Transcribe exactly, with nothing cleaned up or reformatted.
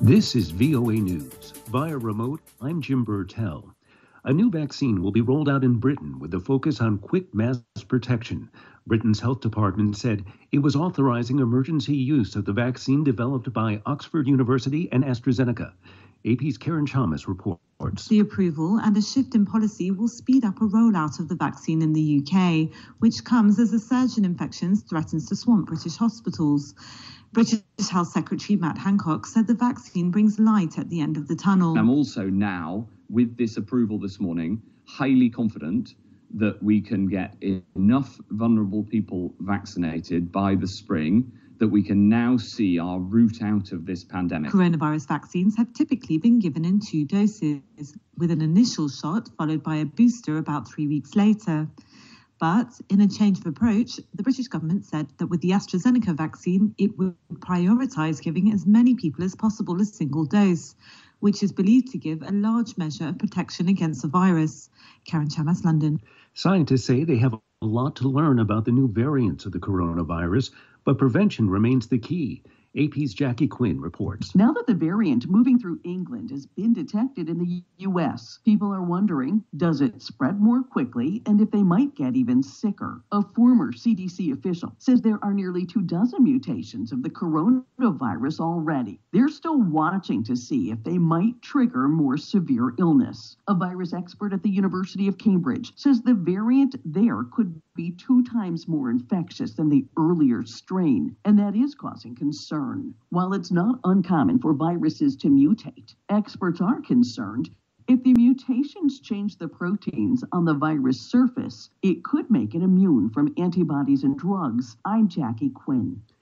This is V O A News. Via remote, I'm Jim Burtell. A new vaccine will be rolled out in Britain with a focus on quick mass protection. Britain's health department said it was authorizing emergency use of the vaccine developed by Oxford University and AstraZeneca. A P's Karen Chalmers reports. The approval and a shift in policy will speed up a rollout of the vaccine in the U K, which comes as a surge in infections threatens to swamp British hospitals. British Health Secretary Matt Hancock said the vaccine brings light at the end of the tunnel. I'm also now, with this approval this morning, highly confident that we can get enough vulnerable people vaccinated by the spring that we can now see our route out of this pandemic. Coronavirus vaccines have typically been given in two doses, with an initial shot followed by a booster about three weeks later. But in a change of approach, the British government said that with the AstraZeneca vaccine, it would prioritise giving as many people as possible a single dose, which is believed to give a large measure of protection against the virus. Karen Chalmers, London. Scientists say they have a lot to learn about the new variants of the coronavirus, but prevention remains the key. A P's Jackie Quinn reports. Now that the variant moving through England has been detected in the U S, people are wondering, does it spread more quickly and if they might get even sicker? A former C D C official says there are nearly two dozen mutations of the coronavirus already. They're still watching to see if they might trigger more severe illness. A virus expert at the University of Cambridge says the variant there could be two times more infectious than the earlier strain, and that is causing concern. While it's not uncommon for viruses to mutate, experts are concerned if the mutations change the proteins on the virus surface, it could make it immune from antibodies and drugs. I'm Jackie Quinn.